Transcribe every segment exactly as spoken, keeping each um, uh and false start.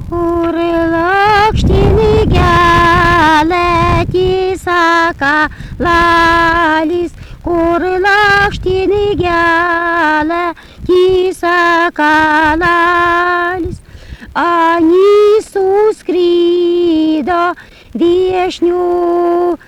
Kur lakštini geleti saka lalis, kur lakštini geleti saka lalis. Ani suskrido viešnių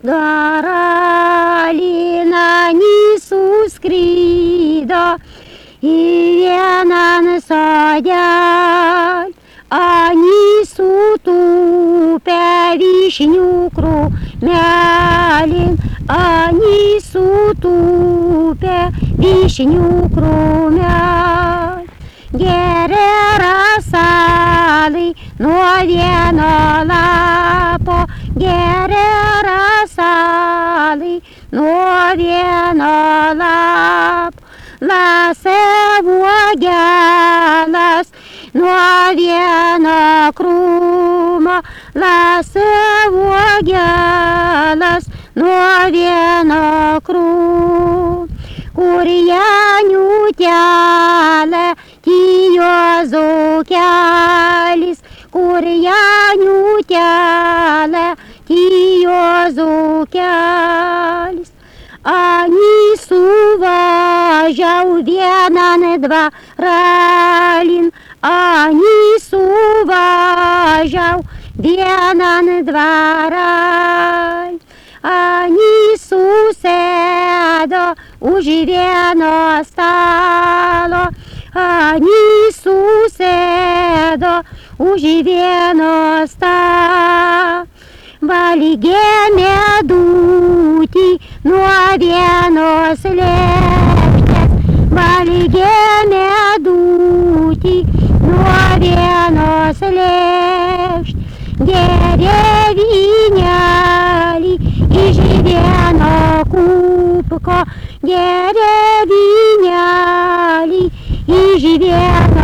garalin, ani suskrido į vieną sodelį. Ani sutūpę vyšnių krūmelin, ani sutūpę vyšnių krūmelin. Geria rasalai nuo vieno lapo, geria rasalai nuo vieno lapo. Lasė uogeles nuo vieno krūmo, lasė uogeles nuo vieno krūmo. Kur janių kelią Juozo kelis, kur janių kelią Juozo kelis. Ani suvažiau vienan dvaralin, ani suvažiau vienan dvaralin. Ani susėdo už vieno stalo, ani susėdo už vieno stalo. Valgė medutį nuo vienos lėkštės, valgė medutį nuo vienos lėkštės. Gėrė vynelį iš vieno kubko, gėrė vynelį iš vieno